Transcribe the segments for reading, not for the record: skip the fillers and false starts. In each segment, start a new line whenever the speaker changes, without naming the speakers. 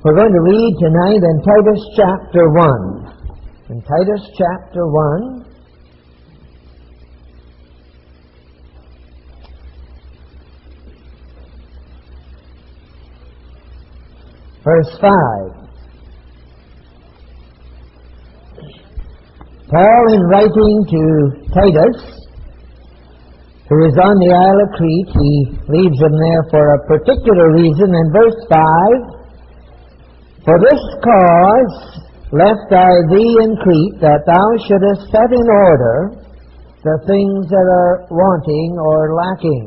We're going to read tonight in Titus chapter 1. In Titus chapter 1, verse 5. Paul, in writing to Titus, who is on the Isle of Crete, he leaves him there for a particular reason. In verse 5, "For this cause left I thee in Crete, that thou shouldest set in order the things that are wanting or lacking,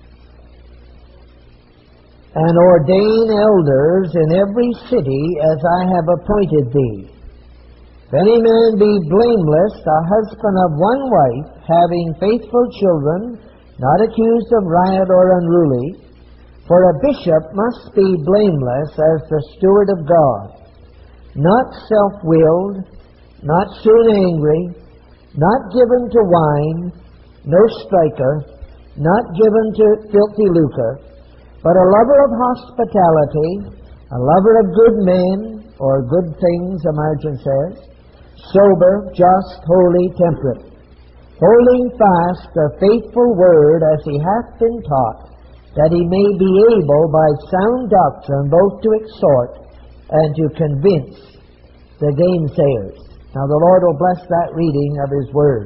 and ordain elders in every city as I have appointed thee. If any man be blameless, a husband of one wife, having faithful children, not accused of riot or unruly. For a bishop must be blameless as the steward of God, not self-willed, not soon angry, not given to wine, no striker, not given to filthy lucre, but a lover of hospitality, a lover of good men, or good things, the margin says, sober, just, holy, temperate, holding fast the faithful word as he hath been taught, that he may be able by sound doctrine both to exhort and to convince the gainsayers." Now the Lord will bless that reading of His Word.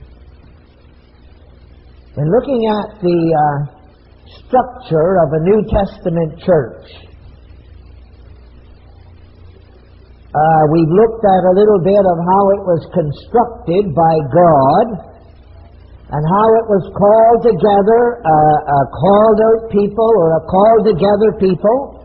In looking at the structure of a New Testament church, we've looked at a little bit of how it was constructed by God, and how it was called together, a called out people, or a called together people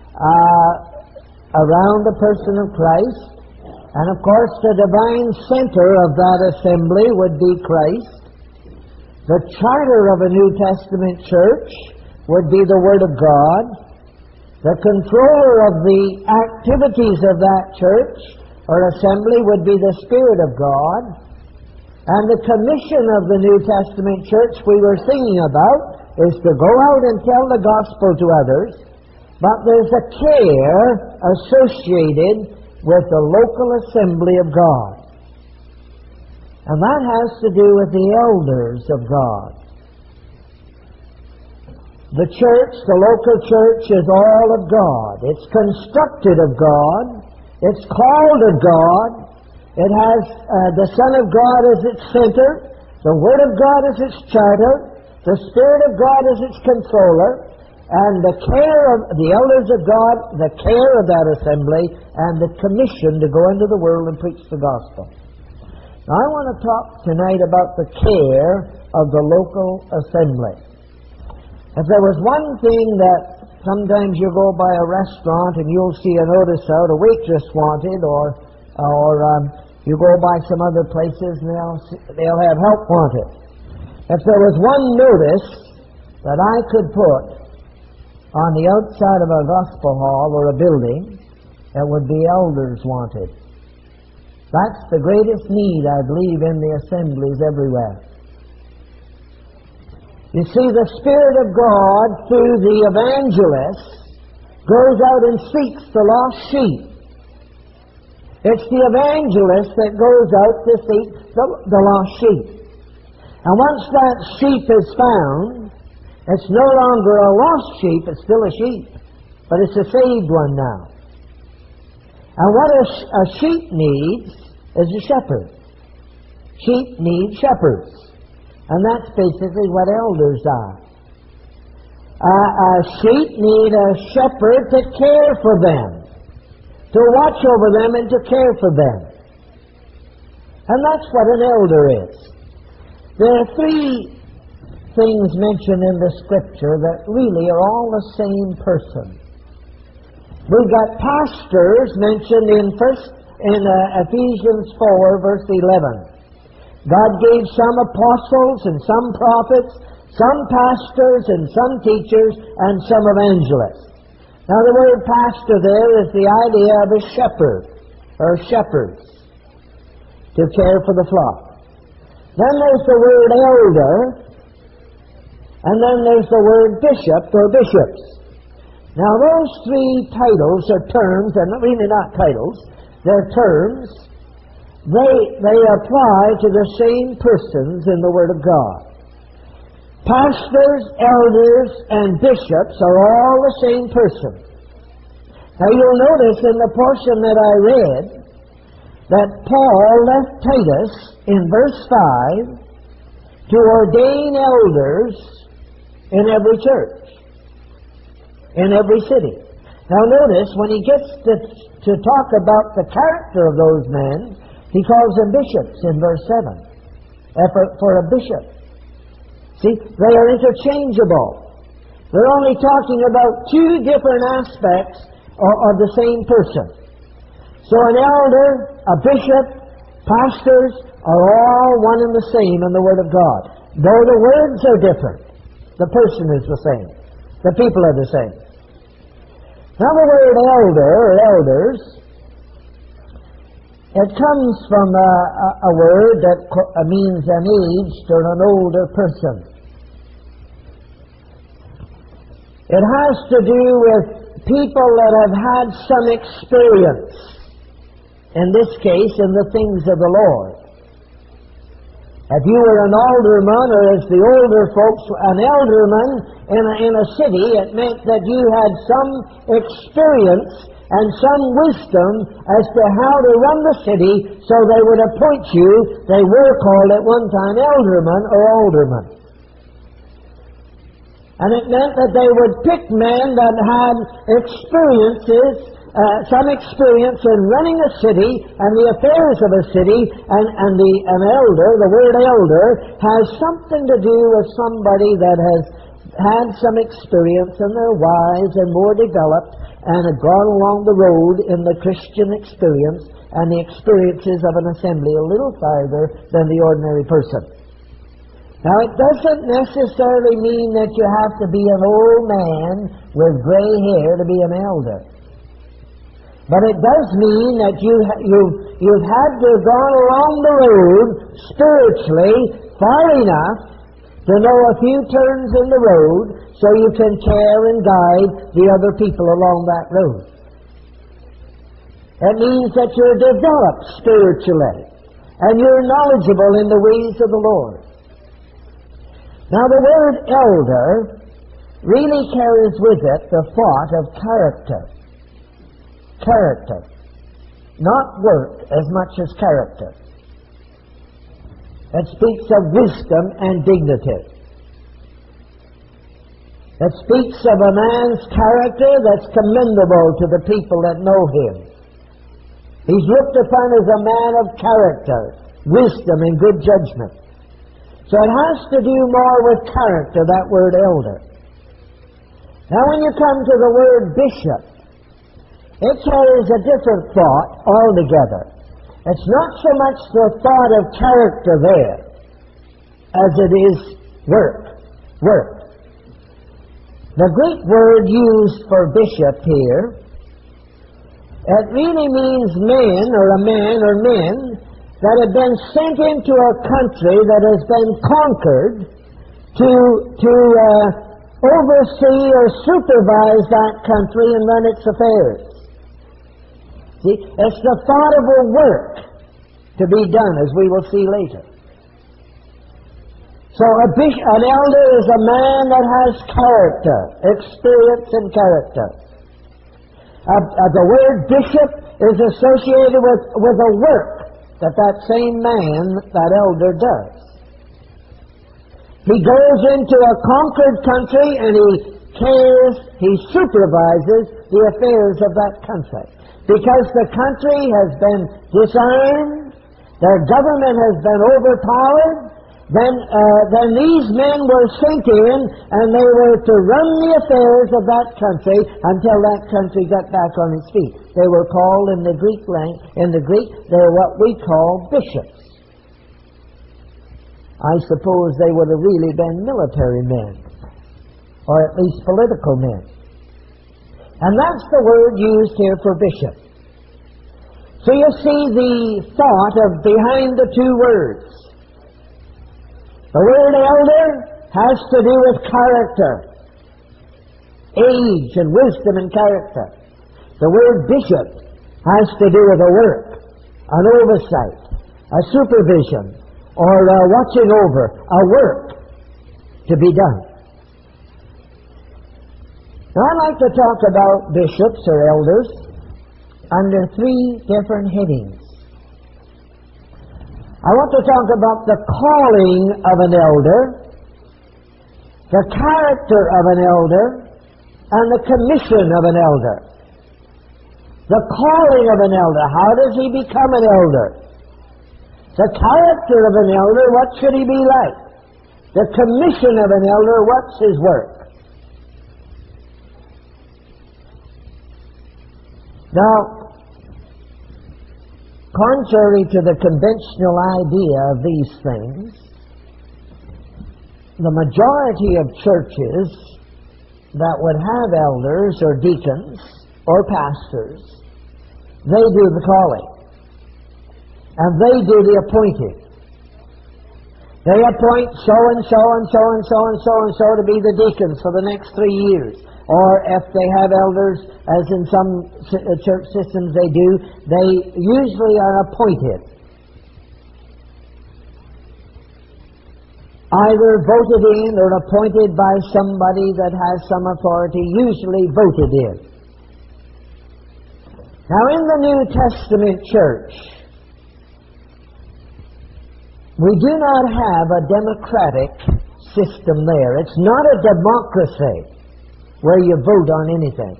around the person of Christ. And of course the divine center of that assembly would be Christ. The charter of a New Testament church would be the Word of God. The controller of the activities of that church or assembly would be the Spirit of God. And the commission of the New Testament church we were singing about is to go out and tell the gospel to others, but there's a care associated with the local assembly of God. And that has to do with the elders of God. The church, the local church, is all of God. It's constructed of God. It's called of God. It has the Son of God as its center, the Word of God as its charter, the Spirit of God as its controller, and the care of the elders of God, the care of that assembly, and the commission to go into the world and preach the gospel. Now I want to talk tonight about the care of the local assembly. If there was one thing that sometimes you go by a restaurant and you'll see a notice out, a waitress wanted, or you go by some other places and they'll have help wanted. If there was one notice that I could put on the outside of a gospel hall or a building, it would be elders wanted. That's the greatest need, I believe, in the assemblies everywhere. You see, the Spirit of God, through the evangelists, goes out and seeks the lost sheep. It's the evangelist that goes out to seek the lost sheep. And once that sheep is found, it's no longer a lost sheep, it's still a sheep, but it's a saved one now. And what a sheep needs is a shepherd. Sheep need shepherds. And that's basically what elders are. A sheep need a shepherd to care for them, to watch over them and to care for them. And that's what an elder is. There are three things mentioned in the Scripture that really are all the same person. We've got pastors mentioned in Ephesians 4, verse 11. God gave some apostles and some prophets, some pastors and some teachers, and some evangelists. Now the word pastor there is the idea of a shepherd, or shepherds, to care for the flock. Then there's the word elder, and then there's the word bishop, or bishops. Now those three titles are terms, and really not titles, they're terms. They apply to the same persons in the Word of God. Pastors, elders, and bishops are all the same person. Now you'll notice in the portion that I read that Paul left Titus in verse 5 to ordain elders in every church, in every city. Now notice, when he gets to talk about the character of those men, he calls them bishops in verse 7, for a bishop. See, they are interchangeable. They're only talking about two different aspects of the same person. So an elder, a bishop, pastors are all one and the same in the Word of God. Though the words are different, the person is the same. The people are the same. Now the word elder, or elders, it comes from a word that means an aged or an older person. It has to do with people that have had some experience, in this case, in the things of the Lord. If you were an alderman, or as the older folks, an elderman in a city, it meant that you had some experience and some wisdom as to how to run the city, so they would appoint you. They were called at one time eldermen or aldermen. And it meant that they would pick men that had experiences, some experience in running a city and the affairs of a city, and an elder, the word elder, has something to do with somebody that has had some experience and they're wise and more developed and have gone along the road in the Christian experience and the experiences of an assembly a little farther than the ordinary person. Now, it doesn't necessarily mean that you have to be an old man with gray hair to be an elder. But it does mean that you've had to have gone along the road spiritually far enough to know a few turns in the road so you can care and guide the other people along that road. It means that you're developed spiritually and you're knowledgeable in the ways of the Lord. Now, the word elder really carries with it the thought of character. Character. Not work as much as character. It speaks of wisdom and dignity. It speaks of a man's character that's commendable to the people that know him. He's looked upon as a man of character, wisdom, and good judgment. So it has to do more with character, that word elder. Now when you come to the word bishop, it carries a different thought altogether. It's not so much the thought of character there as it is work. Work. The Greek word used for bishop here, it really means men or men that have been sent into a country that has been conquered to oversee or supervise that country and run its affairs. See, it's the thought of a work to be done, as we will see later. So an elder is a man that has character, experience and character. The word bishop is associated with a work that same man, that elder, does. He goes into a conquered country and he supervises the affairs of that country. Because the country has been disarmed, their government has been overpowered, then these men were sent in and they were to run the affairs of that country until that country got back on its feet. They were called in the Greek, they're what we call bishops. I suppose they would have really been military men, or at least political men. And that's the word used here for bishop. So you see the thought of behind the two words. The word elder has to do with character. age and wisdom and character. The word bishop has to do with a work, an oversight, a supervision, or watching over, a work to be done. Now I'd like to talk about bishops or elders under three different headings. I want to talk about the calling of an elder, the character of an elder, and the commission of an elder. The calling of an elder, how does he become an elder? The character of an elder, what should he be like? The commission of an elder, what's his work? Now, contrary to the conventional idea of these things, the majority of churches that would have elders or deacons or pastors, they do the calling. And they do the appointing. They appoint so-and-so and so-and-so and so-and-so to be the deacons for the next 3 years. Or if they have elders, as in some church systems they do, they usually are appointed. Either voted in or appointed by somebody that has some authority, usually voted in. Now in the New Testament church, we do not have a democratic system there. It's not a democracy where you vote on anything.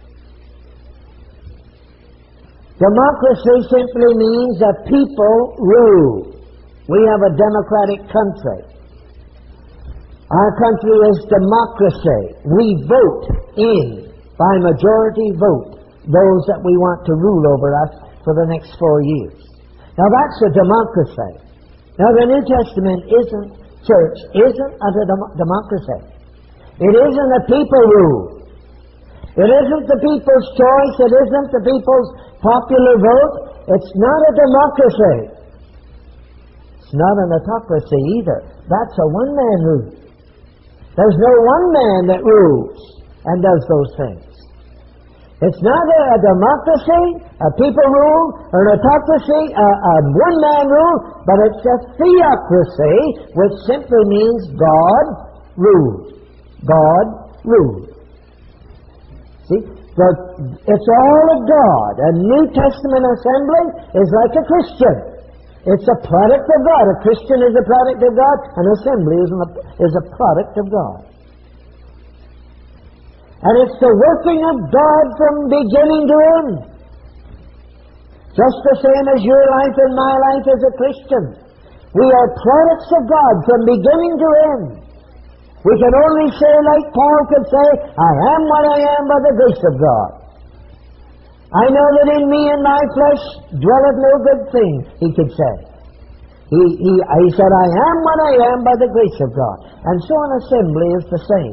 Democracy simply means that people rule. We have a democratic country. Our country is democracy. We vote in, by majority vote, those that we want to rule over us for the next 4 years. Now that's a democracy. Now the New Testament church isn't a democracy. It isn't a people rule. It isn't the people's choice. It isn't the people's popular vote. It's not a democracy. It's not an autocracy either. That's a one-man rule. There's no one man that rules and does those things. It's not a democracy, a people rule, or an autocracy, a one-man rule, but it's a theocracy, which simply means God rules. God rules. See? It's all of God. A New Testament assembly is like a Christian. It's a product of God. A Christian is a product of God. An assembly is a product of God. And it's the working of God from beginning to end. Just the same as your life and my life as a Christian. We are products of God from beginning to end. We can only say, like Paul could say, I am what I am by the grace of God. I know that in me and my flesh dwelleth no good thing, he could say. He said, I am what I am by the grace of God. And so an assembly is the same.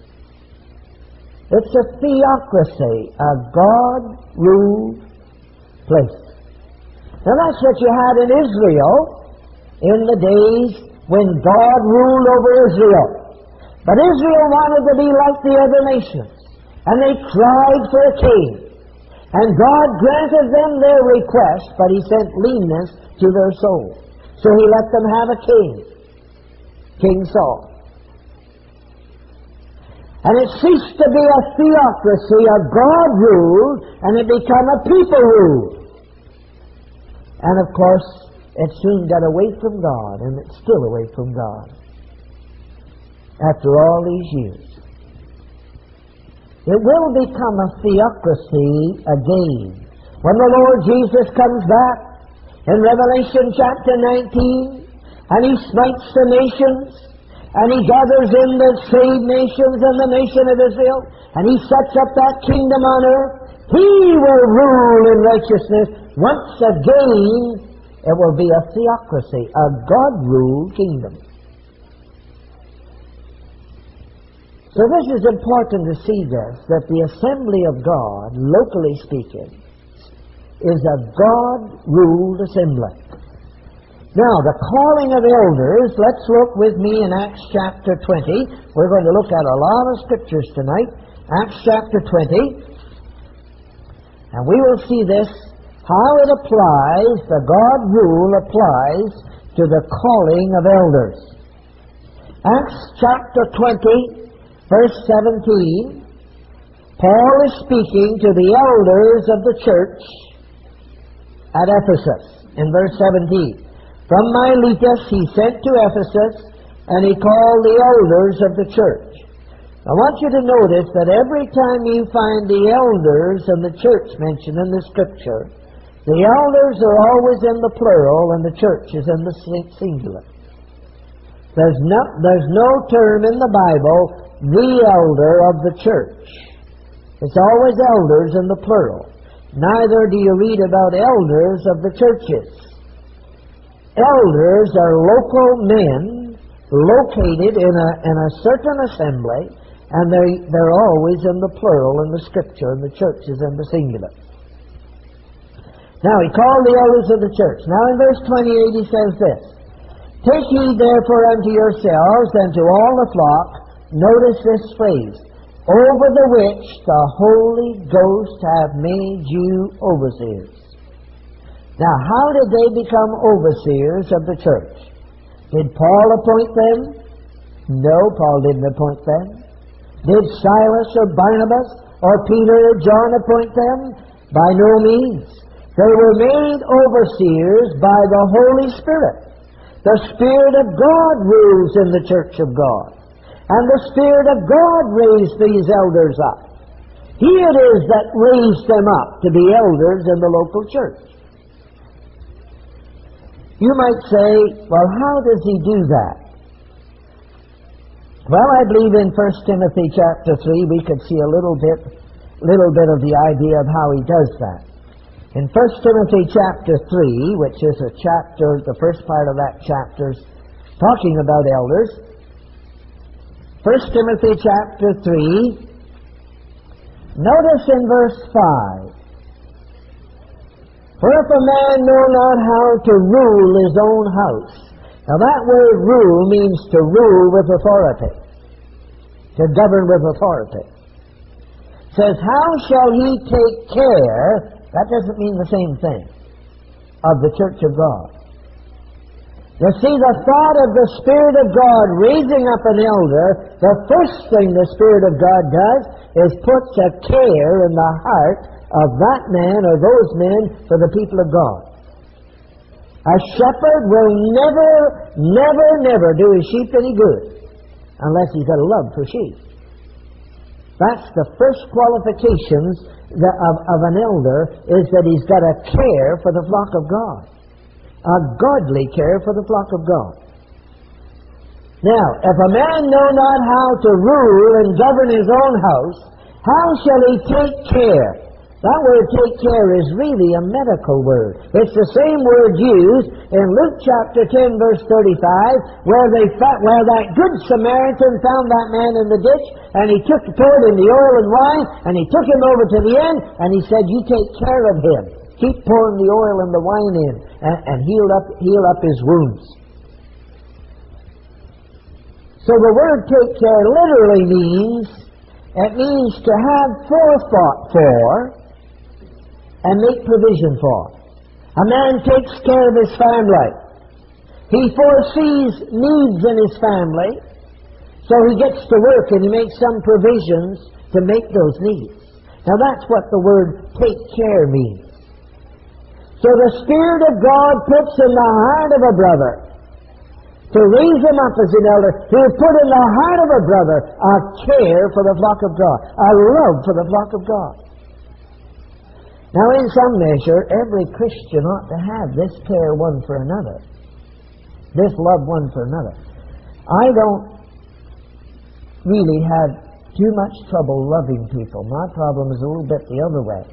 It's a theocracy, a God-ruled place. Now that's what you had in Israel in the days when God ruled over Israel. But Israel wanted to be like the other nations, and they cried for a king. And God granted them their request, but He sent leanness to their soul. So He let them have a king, King Saul. And it ceased to be a theocracy, a God rule, and it became a people rule. And of course, it soon got away from God, and it's still away from God after all these years. It will become a theocracy again. When the Lord Jesus comes back in Revelation chapter 19, and He smites the nations, and He gathers in the saved nations and the nation of Israel, and He sets up that kingdom on earth, He will rule in righteousness. Once again, it will be a theocracy, a God-ruled kingdom. So this is important to see this, that the assembly of God, locally speaking, is a God-ruled assembly. Now, the calling of elders, let's look with me in Acts chapter 20. We're going to look at a lot of scriptures tonight Acts chapter 20. And we will see this, how it applies, the God rule applies to the calling of elders. Acts chapter 20, verse 17, Paul is speaking to the elders of the church at Ephesus, in verse 17. From Miletus he sent to Ephesus, and he called the elders of the church. I want you to notice that every time you find the elders in the church mentioned in the Scripture, the elders are always in the plural and the church is in the singular. There's no term in the Bible, the elder of the church. It's always elders in the plural. Neither do you read about elders of the churches. Elders are local men located in a certain assembly, and they're always in the plural in the Scripture, and the church is in the singular. Now, he called the elders of the church. Now, in verse 28, he says this, Take heed therefore unto yourselves and to all the flock, notice this phrase, over the which the Holy Ghost hath made you overseers. Now, how did they become overseers of the church? Did Paul appoint them? No, Paul didn't appoint them. Did Silas or Barnabas or Peter or John appoint them? By no means. They were made overseers by the Holy Spirit. The Spirit of God rules in the church of God. And the Spirit of God raised these elders up. He it is that raised them up to be elders in the local church. You might say, well, how does he do that? Well, I believe in 1 Timothy chapter 3 we could see a little bit of the idea of how he does that. In 1 Timothy chapter 3, which is a chapter, the first part of that chapter is talking about elders. 1 Timothy chapter 3, notice in verse 5, For if a man know not how to rule his own house. Now that word rule means to rule with authority, to govern with authority. It says, how shall he take care, that doesn't mean the same thing, of the church of God. You see, the thought of the Spirit of God raising up an elder, the first thing the Spirit of God does is puts a care in the heart of that man or those men for the people of God. A shepherd will never do his sheep any good unless he's got a love for sheep. That's the first qualifications of an elder, is that he's got a care for the flock of God. A godly care for the flock of God. Now, if a man know not how to rule and govern his own house, how shall he take care? That word take care is really a medical word. It's the same word used in Luke chapter 10 verse 35 where that good Samaritan found that man in the ditch and he poured in the oil and wine and he took him over to the inn and he said, you take care of him. Keep pouring the oil and the wine in and heal up his wounds. So the word take care literally means to have forethought for and make provision for. A man takes care of his family. He foresees needs in his family, so he gets to work and he makes some provisions to make those needs. Now that's what the word take care means. So the Spirit of God puts in the heart of a brother to raise him up as an elder. He will put in the heart of a brother a care for the flock of God, a love for the flock of God. Now, in some measure, every Christian ought to have this care one for another, this love one for another. I don't really have too much trouble loving people. My problem is a little bit the other way.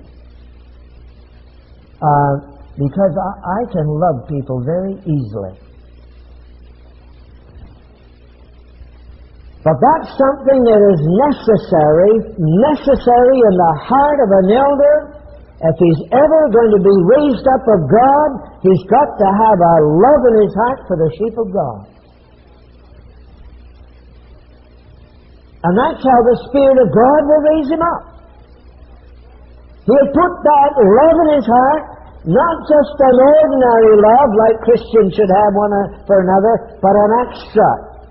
Because I can love people very easily. But that's something that is necessary in the heart of an elder. If he's ever going to be raised up of God, he's got to have a love in his heart for the sheep of God. And that's how the Spirit of God will raise him up. He'll put that love in his heart, not just an ordinary love like Christians should have one for another, but an extra,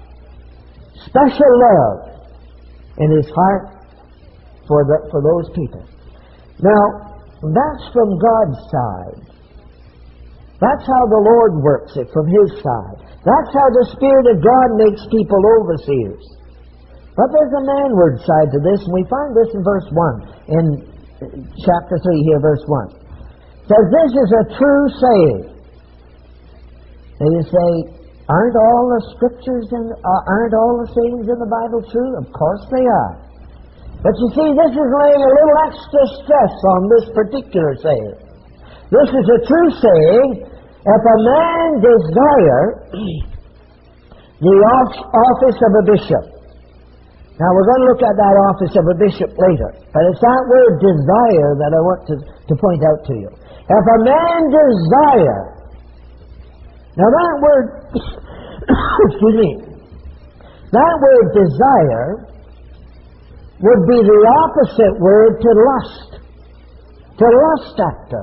special love in his heart for those people. Now, that's from God's side. That's how the Lord works it, from His side. That's how the Spirit of God makes people overseers. But there's a manward side to this, and we find this in verse 1, in chapter 3 here, verse 1. It says, this is a true saying. And you say, aren't all the scriptures and aren't all the sayings in the Bible true? Of course they are. But you see, this is laying a little extra stress on this particular saying. This is a true saying. If a man desire the office of a bishop. Now we're going to look at that office of a bishop later. But it's that word desire that I want to point out to you. If a man desire. Now that word, excuse me, that word desire would be the opposite word to lust. To lust after.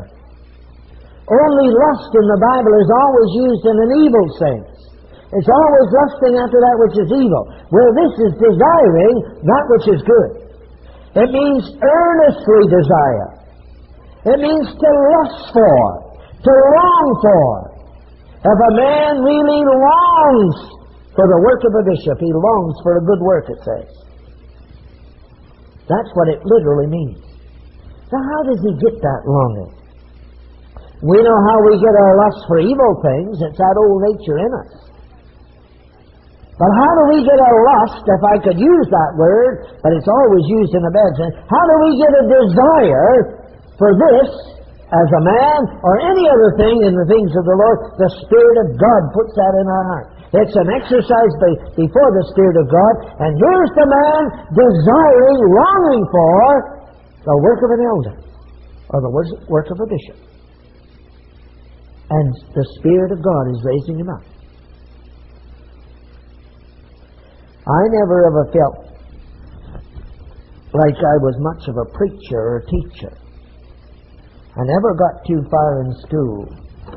Only lust in the Bible is always used in an evil sense. It's always lusting after that which is evil. Well, this is desiring that which is good. It means earnestly desire. It means to lust for, to long for. If a man really longs for the work of a bishop, he longs for a good work, it says. That's what it literally means. Now, how does he get that longing? We know how we get our lust for evil things. It's that old nature in us. But how do we get our lust, if I could use that word, but it's always used in a bad sense, how do we get a desire for this as a man or any other thing in the things of the Lord? The Spirit of God puts that in our heart. It's an exercise before the Spirit of God, and here's the man desiring, longing for the work of an elder or the work of a bishop. And the Spirit of God is raising him up. I never ever felt like I was much of a preacher or teacher. I never got too far in school.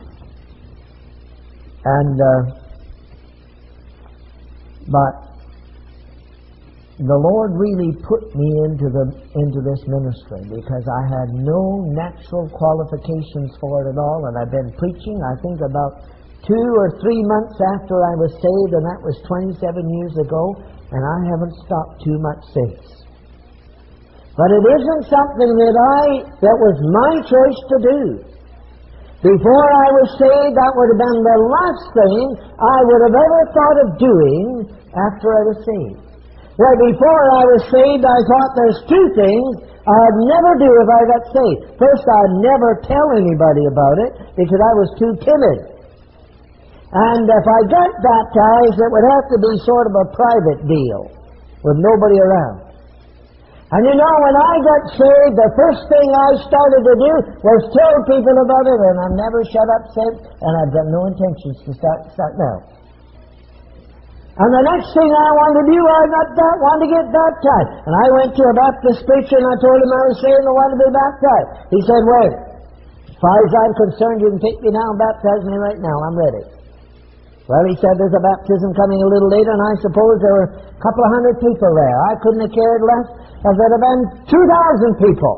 But the Lord really put me into this ministry because I had no natural qualifications for it at all, and I've been preaching, I think, about 2 or 3 months after I was saved, and that was 27 years ago, and I haven't stopped too much since. But it isn't something that was my choice to do. Before I was saved, that would have been the last thing I would have ever thought of doing after I was saved. Well, before I was saved, I thought there's 2 things I'd never do if I got saved. First, I'd never tell anybody about it because I was too timid. And if I got baptized, it would have to be sort of a private deal with nobody around. And you know, when I got saved, the first thing I started to do was tell people about it, and I've never shut up since, and I've got no intentions to start now. And the next thing I wanted to do, I wanted to get baptized. And I went to a Baptist preacher, and I told him I was saved and I wanted to be baptized. He said, wait, as far as I'm concerned, you can take me now and baptize me right now. I'm ready. Well, he said there's a baptism coming a little later, and I suppose there were a couple of 100 people there. I couldn't have cared less if there had been 2,000 people.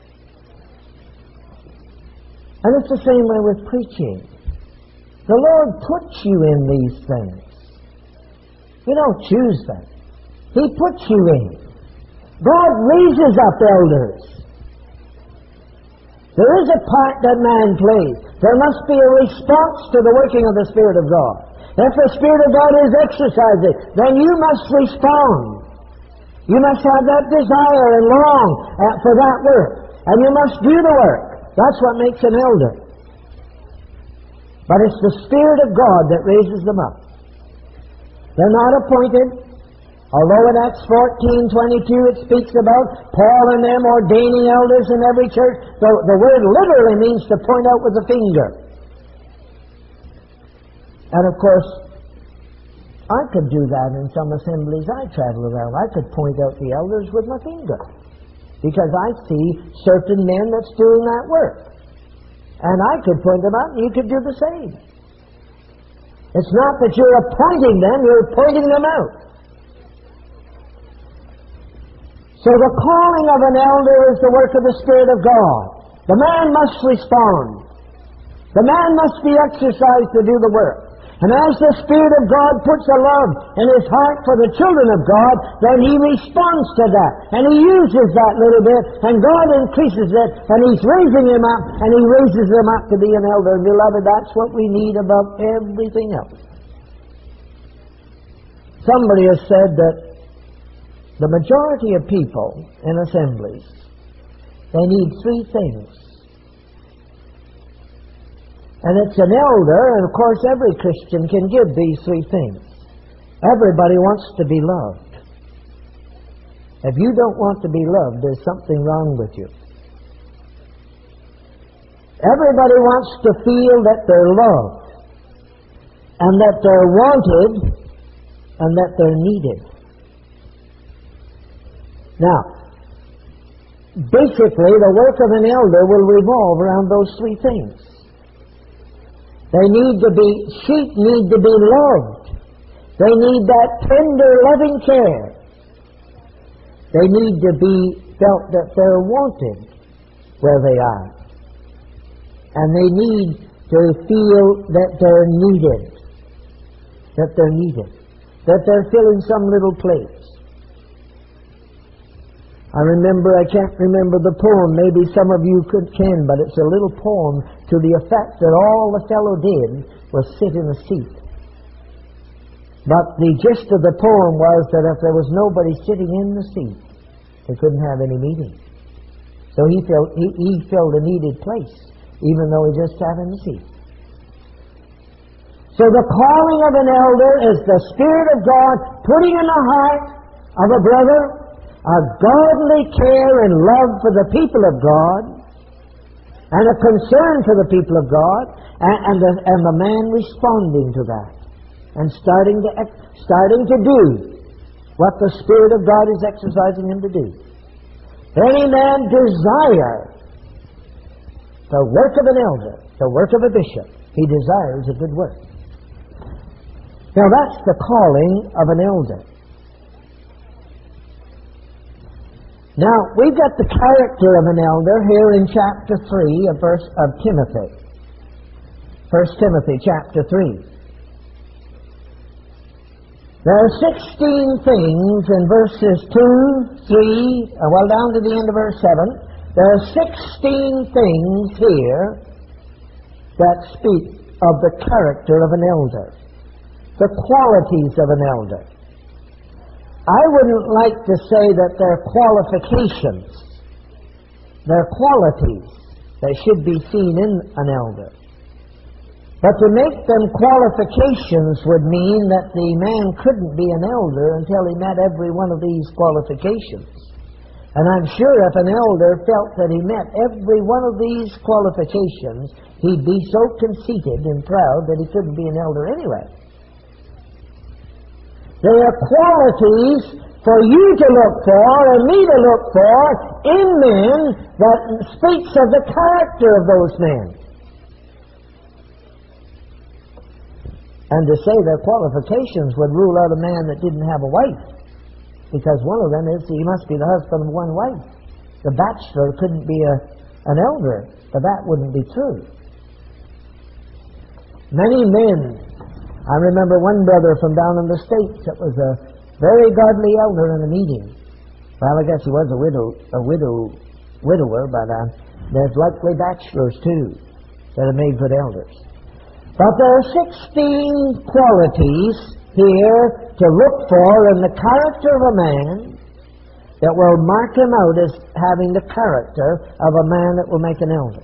And it's the same way with preaching. The Lord puts you in these things. You don't choose them. He puts you in. God raises up elders. There is a part that man plays. There must be a response to the working of the Spirit of God. If the Spirit of God is exercising, then you must respond. You must have that desire and long for that work. And you must do the work. That's what makes an elder. But it's the Spirit of God that raises them up. They're not appointed. Although in Acts 14:22 it speaks about Paul and them ordaining elders in every church, the word literally means to point out with the finger. And of course, I could do that in some assemblies I travel around. I could point out the elders with my finger, because I see certain men that's doing that work. And I could point them out, and you could do the same. It's not that you're appointing them, you're pointing them out. So the calling of an elder is the work of the Spirit of God. The man must respond. The man must be exercised to do the work. And as the Spirit of God puts a love in his heart for the children of God, then he responds to that. And he uses that little bit, and God increases it, and he's raising him up, and he raises him up to be an elder. And beloved, that's what we need above everything else. Somebody has said that the majority of people in assemblies, they need three things. And it's an elder, and of course every Christian can give these three things. Everybody wants to be loved. If you don't want to be loved, there's something wrong with you. Everybody wants to feel that they're loved, and that they're wanted, and that they're needed. Now, basically the work of an elder will revolve around those three things. Sheep need to be loved. They need that tender, loving care. They need to be felt that they're wanted where they are. And they need to feel that they're needed. That they're needed. That they're filling some little place. I can't remember the poem, maybe some of you can, but it's a little poem to the effect that all the fellow did was sit in a seat. But the gist of the poem was that if there was nobody sitting in the seat, they couldn't have any meeting. So he filled a needed place, even though he just sat in the seat. So the calling of an elder is the Spirit of God putting in the heart of a brother a godly care and love for the people of God, and a concern for the people of God, and the man responding to that, and starting to do what the Spirit of God is exercising him to do. Any man desire the work of an elder, the work of a bishop, he desires a good work. Now that's the calling of an elder. Now, we've got the character of an elder here in chapter 3 of Timothy. 1 Timothy chapter 3. There are 16 things in verses 2, 3, down to the end of verse 7. There are 16 things here that speak of the character of an elder, the qualities of an elder. I wouldn't like to say that they're qualifications. They're qualities that should be seen in an elder. But to make them qualifications would mean that the man couldn't be an elder until he met every one of these qualifications. And I'm sure if an elder felt that he met every one of these qualifications, he'd be so conceited and proud that he couldn't be an elder anyway. They are qualities for you to look for and me to look for in men that speaks of the character of those men. And to say their qualifications would rule out a man that didn't have a wife, because one of them is he must be the husband of one wife. The bachelor couldn't be an elder, but that wouldn't be true. Many men, I remember one brother from down in the States that was a very godly elder in a meeting. Well, I guess he was a widower, but there's likely bachelors too that are made good elders. But there are 16 qualities here to look for in the character of a man that will mark him out as having the character of a man that will make an elder.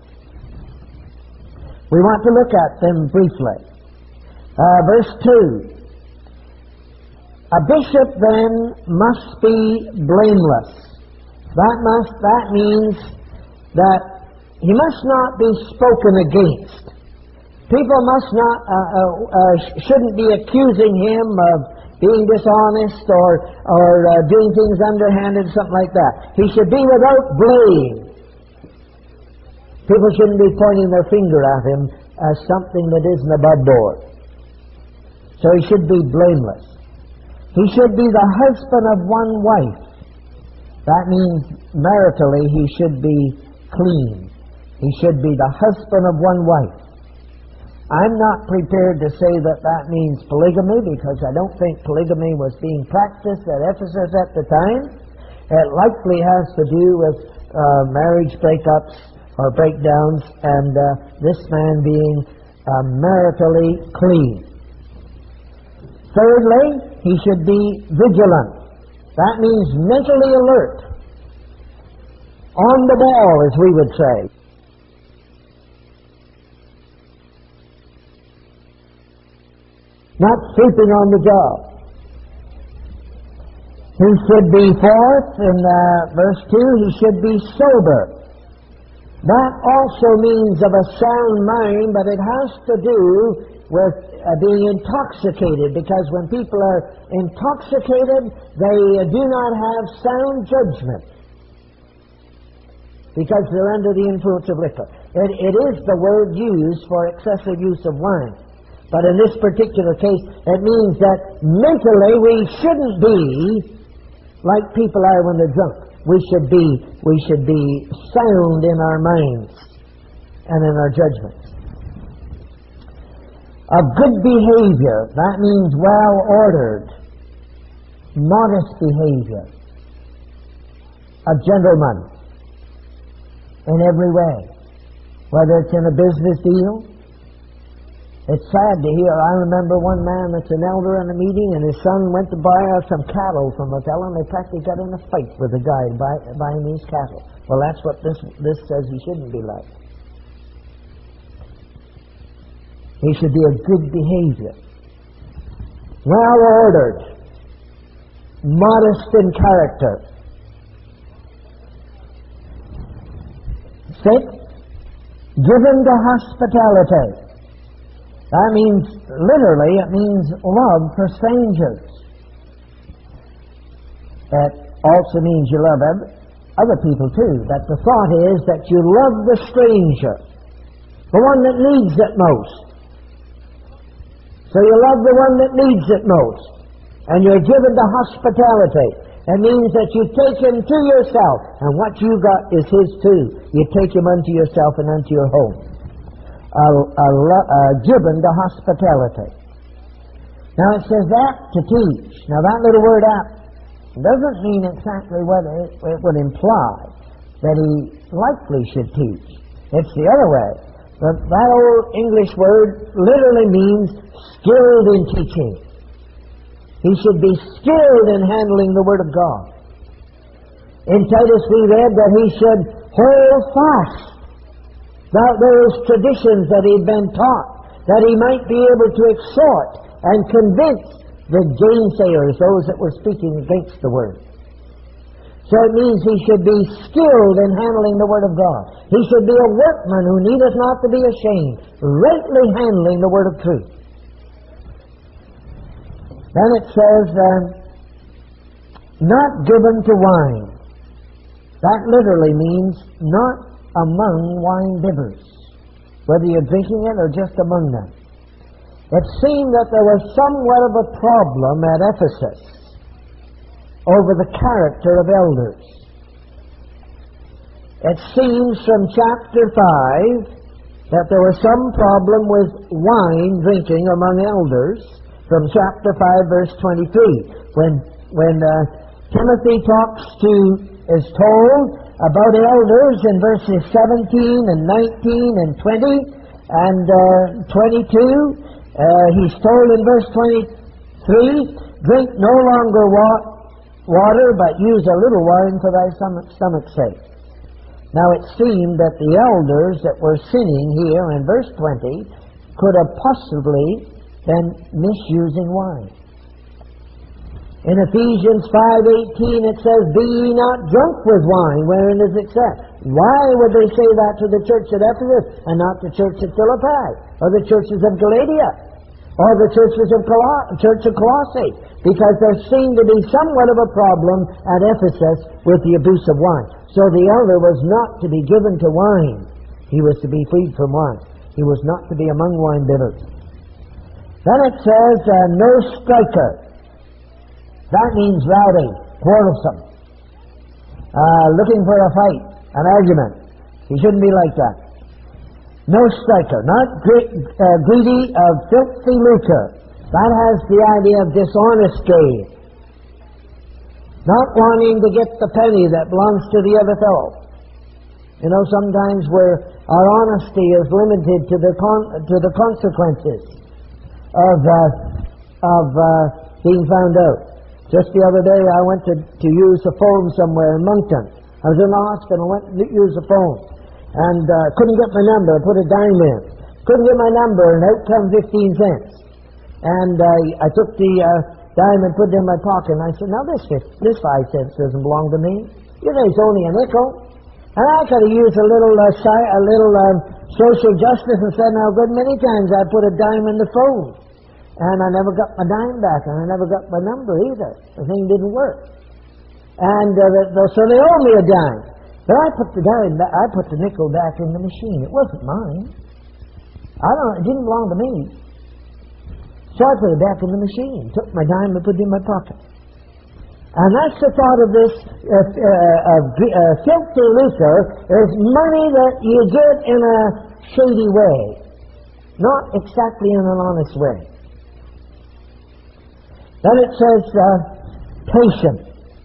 We want to look at them briefly. Verse 2. A bishop then must be blameless. That means that he must not be spoken against. people must not, shouldn't be accusing him of being dishonest or doing things underhanded, something like that. He should be without blame. People shouldn't be pointing their finger at him as something that isn't above board. So he should be blameless. He should be the husband of one wife. That means maritally he should be clean. He should be the husband of one wife. I'm not prepared to say that that means polygamy, because I don't think polygamy was being practiced at Ephesus at the time. It likely has to do with marriage breakups or breakdowns, and this man being maritally clean. Thirdly, he should be vigilant. That means mentally alert, on the ball, as we would say. Not sleeping on the job. He should be, fourth, in verse 2, he should be sober. That also means of a sound mind, but it has to do with being intoxicated, because when people are intoxicated, they do not have sound judgment, because they're under the influence of liquor. It is the word used for excessive use of wine. But in this particular case, it means that mentally we shouldn't be like people are when they're drunk. We should be sound in our minds and in our judgments. Of good behavior, that means well-ordered, modest behavior, a gentleman in every way, whether it's in a business deal. It's sad to hear. I remember one man that's an elder in a meeting, and his son went to buy some cattle from a fellow, and they practically got in a fight with the guy buying these cattle. Well, that's what this says he shouldn't be like. He should be of good behavior, well-ordered, modest in character. Sixth, given to hospitality. That means, literally, it means love for strangers. That also means you love other people too. But the thought is that you love the stranger, the one that needs it most. So you love the one that needs it most. And you're given to hospitality. It means that you take him to yourself, and what you got is his too. You take him unto yourself and unto your home. Given to hospitality. Now it says that to teach. Now that little word "apt" doesn't mean exactly what it would imply that he likely should teach. It's the other way. But that old English word literally means skilled in teaching. He should be skilled in handling the Word of God. In Titus we read that he should hold fast those traditions that he'd been taught, that he might be able to exhort and convince the gainsayers, those that were speaking against the Word. So it means he should be skilled in handling the Word of God. He should be a workman who needeth not to be ashamed, rightly handling the Word of truth. Then it says, not given to wine. That literally means not among wine bibbers, whether you're drinking it or just among them. It seemed that there was somewhat of a problem at Ephesus over the character of elders. It seems from chapter 5 that there was some problem with wine drinking among elders, from chapter 5 verse 23, when Timothy is told about elders in verses 17 and 19 and 20 and 22. He's told in verse 23, drink no longer water, but use a little wine for thy stomach's sake. Now it seemed that the elders that were sinning here in verse 20 could have possibly been misusing wine. In Ephesians 5:18 it says, "Be ye not drunk with wine, wherein is excess." Why would they say that to the church at Ephesus and not the church at Philippi, or the churches of Galatia, or the churches of Church of Colossae? Because there seemed to be somewhat of a problem at Ephesus with the abuse of wine. So the elder was not to be given to wine. He was to be freed from wine. He was not to be among wine bibbers. Then it says, "No striker." That means rowdy, quarrelsome, looking for a fight, an argument. He shouldn't be like that. No striker, not greedy of filthy lucre. That has the idea of dishonest gain. Not wanting to get the penny that belongs to the other fellow. You know, sometimes where our honesty is limited to the consequences of being found out. Just the other day, I went to use a phone somewhere in Moncton. I was in the hospital, went to use a phone, and couldn't get my number. I put a dime in. Couldn't get my number, and out come 15 cents. And I took the dime and put it in my pocket, and I said, "Now this 5 cents doesn't belong to me. You know, it's only a nickel." And I could have used a little social justice and said, "Now, a good many times I put a dime in the phone. And I never got my dime back, and I never got my number either. The thing didn't work. And so they owe me a dime. But I put the nickel back in the machine. It wasn't mine. It didn't belong to me. So I put it back in the machine, took my dime and put it in my pocket. And that's the thought of this filthy lucre is money that you get in a shady way, not exactly in an honest way. Then it says patient.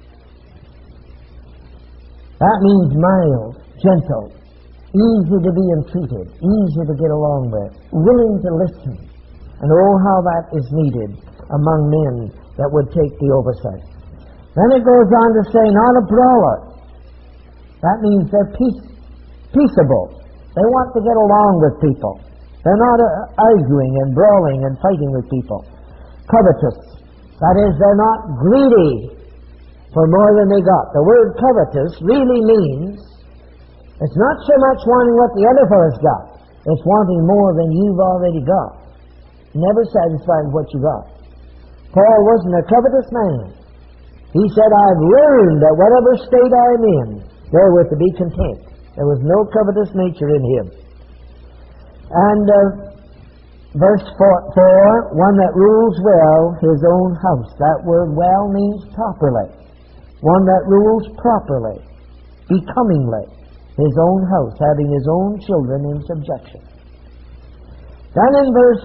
That means mild, gentle, easy to be entreated, easy to get along with, willing to listen. And oh, how that is needed among men that would take the oversight. Then it goes on to say, not a brawler. That means they're peaceable. They want to get along with people. They're not arguing and brawling and fighting with people. Covetous. That is, they're not greedy for more than they got. The word covetous really means it's not so much wanting what the other fellow's got. It's wanting more than you've already got. Never satisfied with what you got. Paul wasn't a covetous man. He said, I've learned that whatever state I'm in, therewith to be content. There was no covetous nature in him. And verse 4, one that rules well his own house. That word well means properly. One that rules properly, becomingly, his own house, having his own children in subjection. Then in verse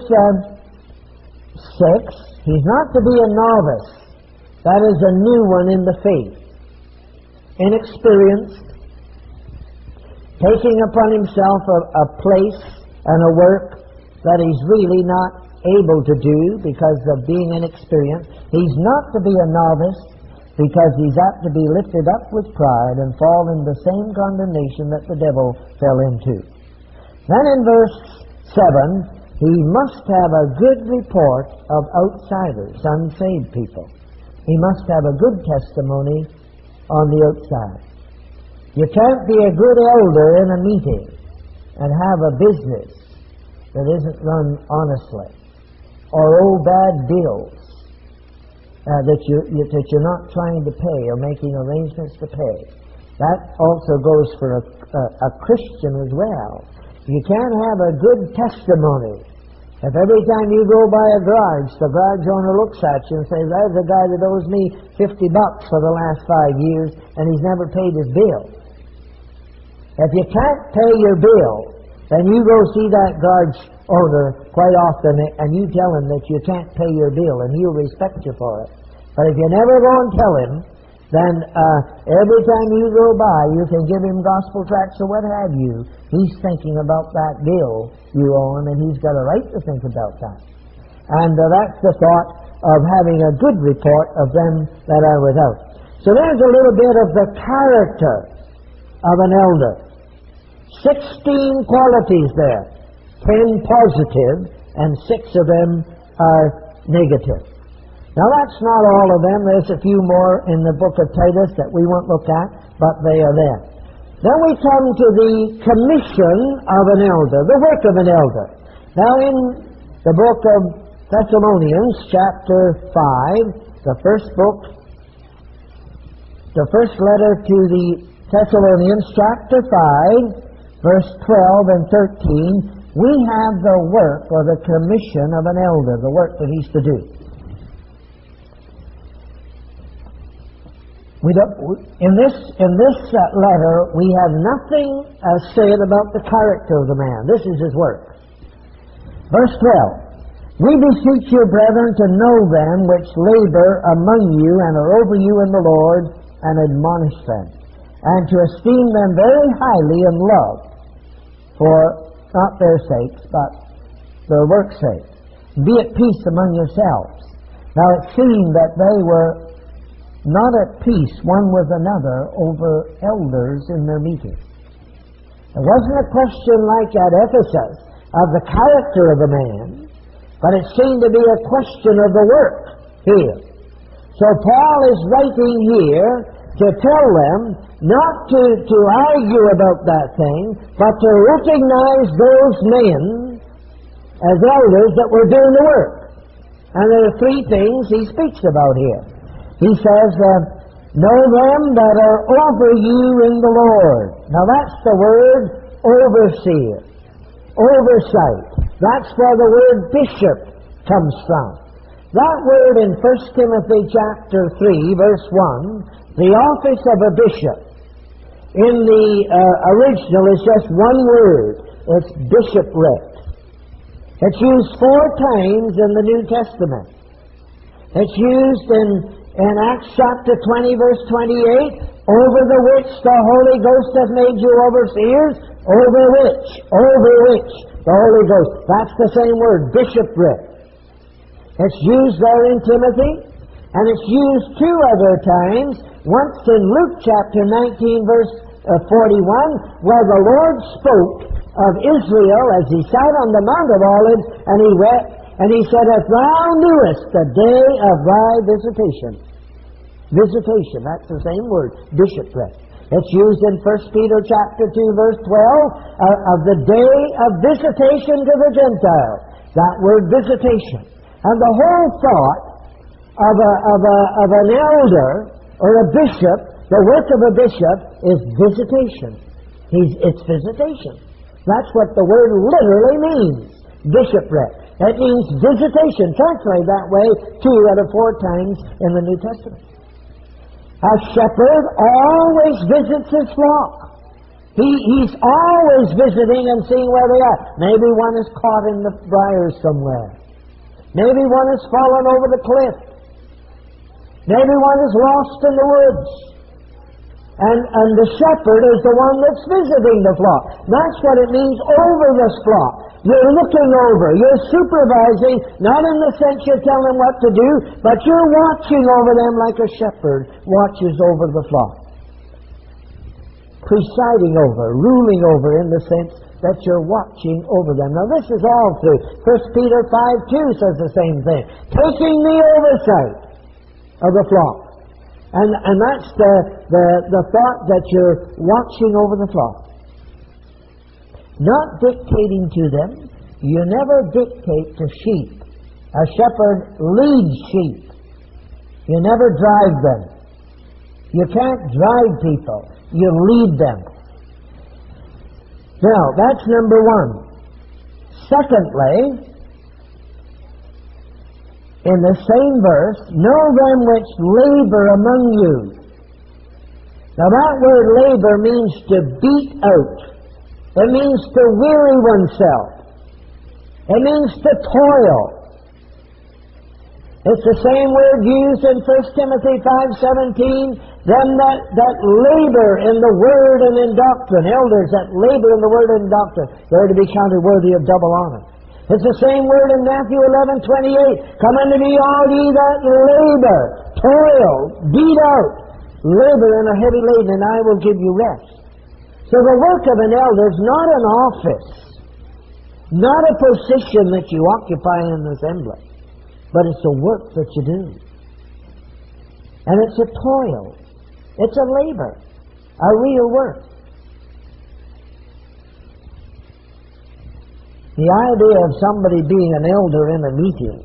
6, he's not to be a novice. That is a new one in the faith. Inexperienced, taking upon himself a place and a work that he's really not able to do because of being inexperienced. He's not to be a novice because he's apt to be lifted up with pride and fall in the same condemnation that the devil fell into. Then in verse 7, he must have a good report of outsiders, unsaved people. He must have a good testimony on the outside. You can't be a good elder in a meeting and have a business that isn't run honestly, or owe bad bills that you're not trying to pay or making arrangements to pay. That also goes for a Christian as well. You can't have a good testimony if every time you go by a garage, the garage owner looks at you and says, there's a guy that owes me $50 for the last 5 years and he's never paid his bill. If you can't pay your bill, then you go see that garage owner quite often and you tell him that you can't pay your bill and he'll respect you for it. But if you never go and tell him, then every time you go by, you can give him gospel tracts or what have you. He's thinking about that bill you owe him, and he's got a right to think about that. And that's the thought of having a good report of them that are without. So there's a little bit of the character of an elder. 16 qualities there. 10 positive, and 6 of them are negative. Now that's not all of them. There's a few more in the book of Titus that we won't look at, but they are there. Then we come to the commission of an elder, the work of an elder. Now in the book of Thessalonians, chapter 5, the first letter to the Thessalonians, chapter 5, verse 12 and 13, we have the work or the commission of an elder, the work that he's to do. In this letter, we have nothing said about the character of the man. This is his work. Verse 12, we beseech you, brethren, to know them which labor among you and are over you in the Lord, and admonish them, and to esteem them very highly in love, for not their sakes, but their work's sake. Be at peace among yourselves. Now it seemed that they were not at peace one with another over elders in their meeting. It wasn't a question like at Ephesus of the character of the man, but it seemed to be a question of the work here. So Paul is writing here to tell them not to argue about that thing, but to recognize those men as elders that were doing the work. And there are three things he speaks about here. He says, know them that are over you in the Lord. Now that's the word overseer, oversight. That's where the word bishop comes from. That word in 1 Timothy chapter 3, verse 1, the office of a bishop, in the original is just one word. It's bishopric. It's used 4 times in the New Testament. It's used in Acts chapter 20, verse 28, over the which the Holy Ghost hath made you overseers, over which the Holy Ghost. That's the same word, bishopric. It's used there in Timothy, and it's used 2 other times, once in Luke chapter 19, verse 41, where the Lord spoke of Israel as he sat on the Mount of Olives, and he wept, and he said, if thou knewest the day of thy visitation. Visitation, that's the same word, bishopric. It's used in 1 Peter chapter 2, verse 12, of the day of visitation to the Gentiles. That word, visitation. And the whole thought of an elder or a bishop, the work of a bishop, is visitation. It's visitation. That's what the word literally means, bishopric. It means visitation, translated that way 2 out of 4 times in the New Testament. A shepherd always visits his flock. He's always visiting and seeing where they are. Maybe one is caught in the briars somewhere. Maybe one has fallen over the cliff. Maybe one is lost in the woods. And the shepherd is the one that's visiting the flock. That's what it means, over this flock. You're looking over, you're supervising, not in the sense you're telling them what to do, but you're watching over them like a shepherd watches over the flock. Presiding over, ruling over, in the sense that you're watching over them. Now this is all through. 1 Peter 5:2 says the same thing. Taking the oversight of the flock. And that's the thought that you're watching over the flock. Not dictating to them. You never dictate to sheep. A shepherd leads sheep. You never drive them. You can't drive people. You lead them. Now, that's number 1. Secondly, in the same verse, know them which labor among you. Now that word labor means to beat out. It means to weary oneself. It means to toil. It's the same word used in 1 Timothy 5:17, them that labor in the word and in doctrine, elders that labor in the word and in doctrine, they're to be counted worthy of double honor. It's the same word in Matthew 11:28. Come unto me, all ye that labor, toil, beat out, labor and are heavy laden, and I will give you rest. So the work of an elder is not an office, not a position that you occupy in the assembly, but it's a work that you do. And it's a toil. It's a labor. A real work. The idea of somebody being an elder in a meeting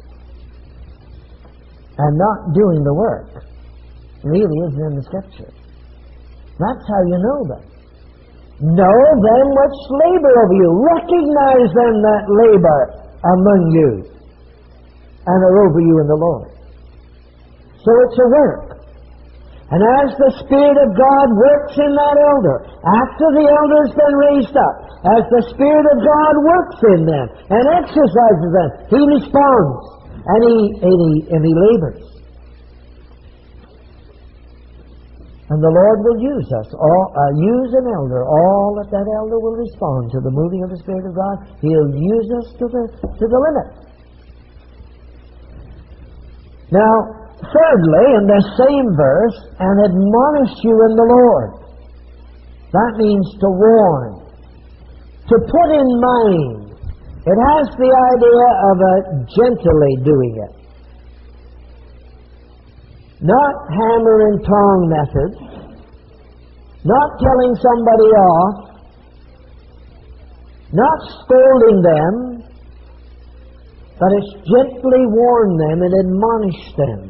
and not doing the work really isn't in the Scripture. That's how you know them. Know them which labor over you. Recognize them that labor among you and are over you in the Lord. So it's a work. And as the Spirit of God works in that elder, after the elder's been raised up, as the Spirit of God works in them and exercises them, he responds and he labors. And the Lord will use us, use an elder. All that elder will respond to the moving of the Spirit of God. He'll use us to the limit. Now, thirdly, in this same verse, and admonish you in the Lord. That means to warn, to put in mind. It has the idea of gently doing it. Not hammer and tong methods, not telling somebody off, not scolding them, but it's gently warn them and admonish them.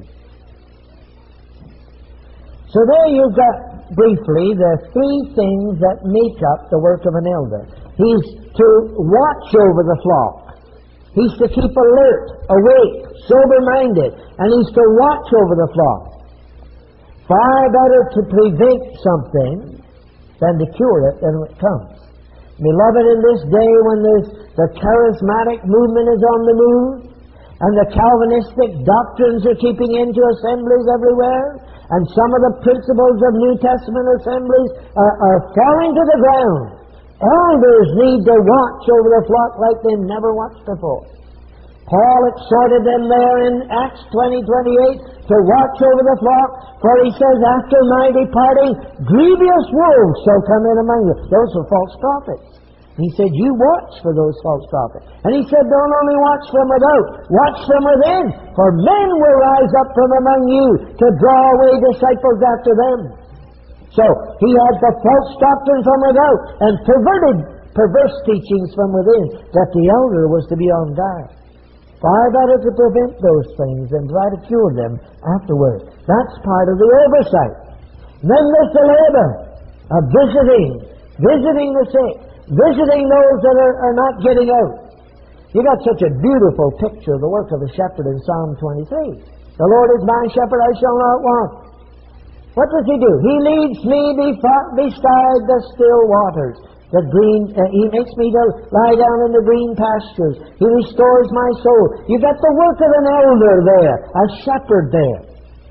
So there you've got, briefly, the three things that make up the work of an elder. He's to watch over the flock. He's to keep alert, awake, sober-minded, and he's to watch over the flock. Far better to prevent something than to cure it when it comes. Beloved, in this day when the charismatic movement is on the move, and the Calvinistic doctrines are keeping into assemblies everywhere, and some of the principles of New Testament assemblies are falling to the ground, elders need to watch over the flock like they've never watched before. Paul exhorted them there in Acts 20:28 to watch over the flock, for he says, after my departing, grievous wolves shall come in among you. Those are false prophets. He said, you watch for those false prophets. And he said, don't only watch from without, watch from within, for men will rise up from among you to draw away disciples after them. So, he had the false doctrine from without and perverse teachings from within, that the elder was to be on guard. Far better to prevent those things than try to cure them afterwards. That's part of the oversight. Then there's the labor of visiting the sick, visiting those that are not getting out. You got such a beautiful picture of the work of the shepherd in Psalm 23. The Lord is my shepherd, I shall not want. What does he do? He leads me beside the still waters. He makes me to lie down in the green pastures. He restores my soul. You got the work of an elder there, a shepherd there.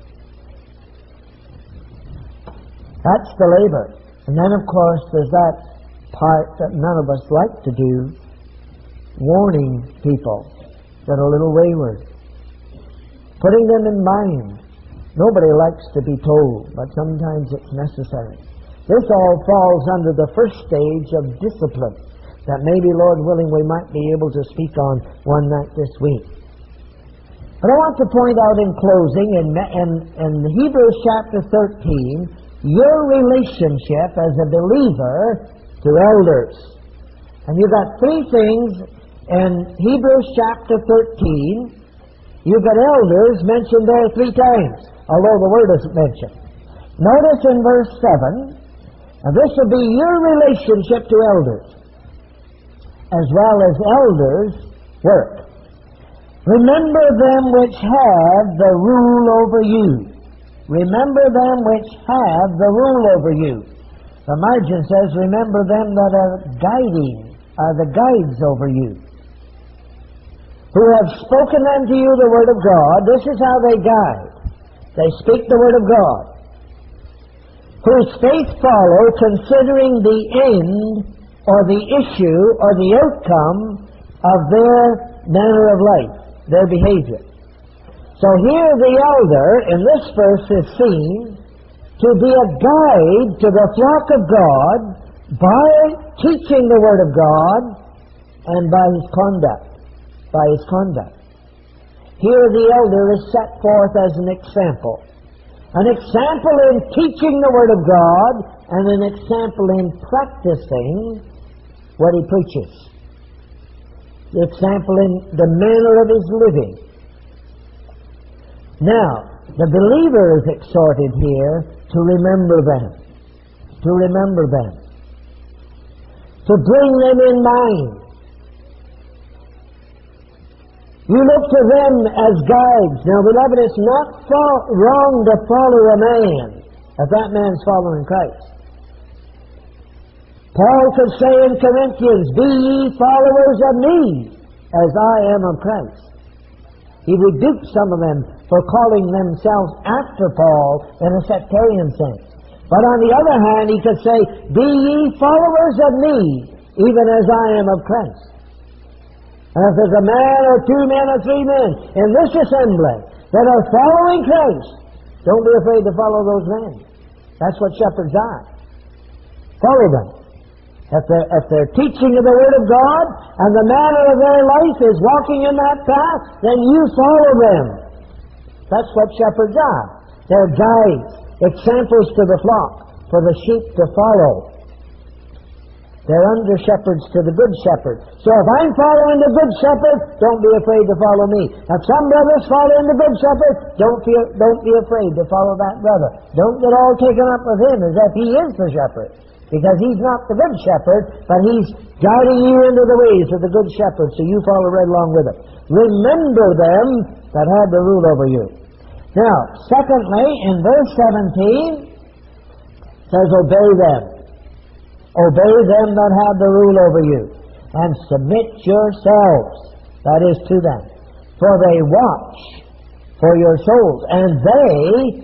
That's the labor. And then, of course, there's that part that none of us like to do, warning people that are a little wayward, putting them in mind. Nobody likes to be told, but sometimes it's necessary. This all falls under the first stage of discipline that maybe, Lord willing, we might be able to speak on one night this week. But I want to point out in closing, in Hebrews chapter 13, your relationship as a believer to elders. And you've got three things in Hebrews chapter 13. You've got elders mentioned there 3 times, although the word isn't mentioned. Notice in verse 7, and this will be your relationship to elders, as well as elders' work. Remember them which have the rule over you. Remember them which have the rule over you. The margin says, remember them that are the guides over you, who have spoken unto you the word of God. This is how they guide. They speak the word of God. Whose faith follow, considering the end, or the issue, or the outcome of their manner of life, their behavior. So here the elder, in this verse, is seen to be a guide to the flock of God by teaching the Word of God and by his conduct. Here the elder is set forth as an example. An example in teaching the Word of God, and an example in practicing what He preaches. The example in the manner of His living. Now, the believer is exhorted here to remember them. To remember them. To bring them in mind. You look to them as guides. Now, beloved, it's not wrong to follow a man if that man's following Christ. Paul could say in Corinthians, "Be ye followers of me, as I am of Christ." He rebuked some of them for calling themselves after Paul in a sectarian sense. But on the other hand, he could say, "Be ye followers of me, even as I am of Christ." And if there's a man or two men or three men in this assembly that are following Christ, don't be afraid to follow those men. That's what shepherds are. Follow them. If they're teaching of the Word of God and the manner of their life is walking in that path, then you follow them. That's what shepherds are. They're guides, examples to the flock, for the sheep to follow. They're under shepherds to the good shepherd. So if I'm following the good shepherd, don't be afraid to follow me. If some brother's following the good shepherd, don't be afraid to follow that brother. Don't get all taken up with him as if he is the shepherd. Because he's not the good shepherd, but he's guiding you into the ways of the good shepherd, so you follow right along with him. Remember them that have the rule over you. Now, secondly, in verse 17, it says, obey them. Obey them that have the rule over you, and submit yourselves, that is, to them. For they watch for your souls, and they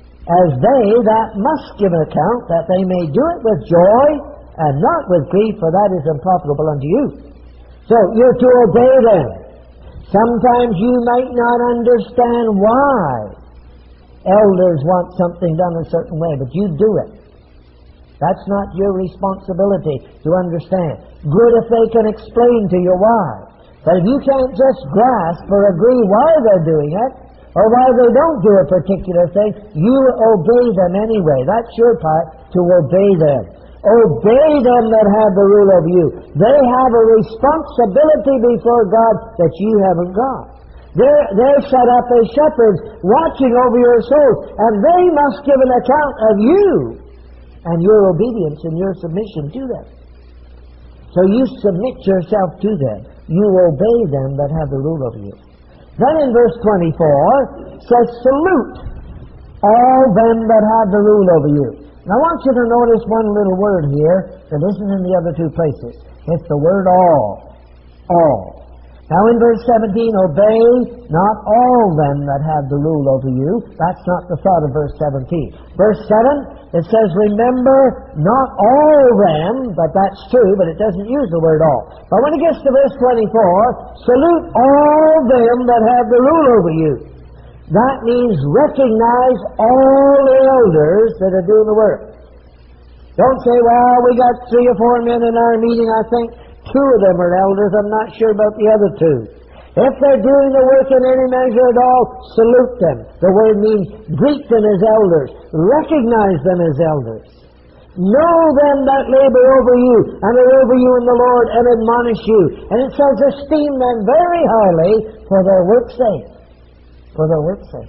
that must give an account, that they may do it with joy, and not with grief, for that is unprofitable unto you. So, you're to obey them. Sometimes you might not understand why elders want something done a certain way, but you do it. That's not your responsibility to understand. Good if they can explain to you why. But if you can't just grasp or agree why they're doing it, or why they don't do a particular thing, you obey them anyway. That's your part, to obey them. Obey them that have the rule of you. They have a responsibility before God that you haven't got. They're set up as shepherds watching over your souls, and they must give an account of you and your obedience and your submission to them. So you submit yourself to them. You obey them that have the rule over you. Then in verse 24, says, salute all them that have the rule over you. Now I want you to notice one little word here that isn't in the other two places. It's the word all. All. Now in verse 17, obey not all them that have the rule over you. That's not the thought of verse 17. Verse 7, it says, remember not all them, but that's true, but it doesn't use the word all. But when it gets to verse 24, salute all them that have the rule over you. That means recognize all the elders that are doing the work. Don't say, well, we got 3 or 4 men in our meeting, I think 2 of them are elders, I'm not sure about the other 2. If they're doing the work in any measure at all, salute them. The word means greet them as elders. Recognize them as elders. Know them that labor over you and are over you in the Lord and admonish you. And it says esteem them very highly for their work's sake. For their work's sake.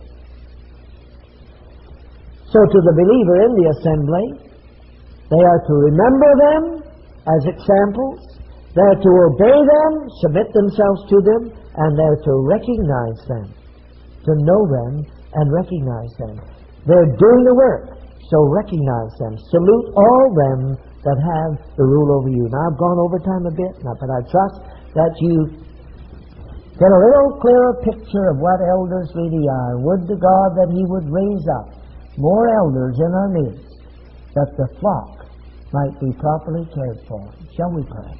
So to the believer in the assembly, they are to remember them as examples. They're to obey them, submit themselves to them, and they're to recognize them, to know them and recognize them. They're doing the work, so recognize them. Salute all them that have the rule over you. Now I've gone over time a bit, but I trust that you get a little clearer picture of what elders really are. Would to God that He would raise up more elders in our midst, that the flock might be properly cared for. Shall we pray?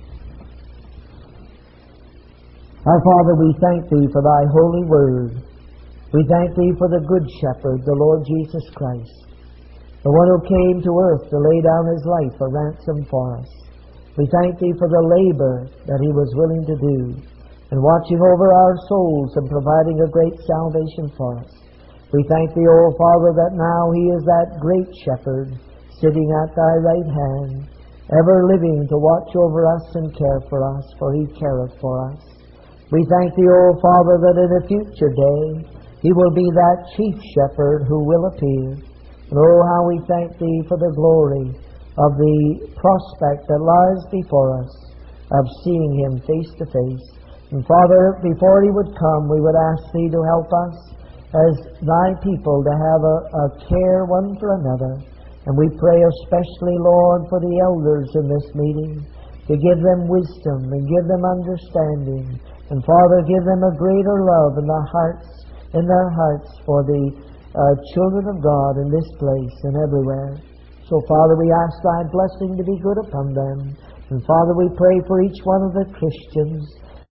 Our Father, we thank Thee for Thy holy word. We thank Thee for the Good Shepherd, the Lord Jesus Christ, the one who came to earth to lay down His life a ransom for us. We thank Thee for the labor that He was willing to do, and watching over our souls and providing a great salvation for us. We thank Thee, O Father, that now He is that great Shepherd, sitting at Thy right hand, ever living to watch over us and care for us, for He careth for us. We thank Thee, O Father, that in a future day He will be that chief shepherd who will appear. And oh, how we thank Thee for the glory of the prospect that lies before us of seeing Him face to face. And Father, before He would come, we would ask Thee to help us as Thy people to have a care one for another. And we pray especially, Lord, for the elders in this meeting, to give them wisdom and give them understanding. And Father, give them a greater love in their hearts for the children of God in this place and everywhere. So Father, we ask Thy blessing to be good upon them. And Father, we pray for each one of the Christians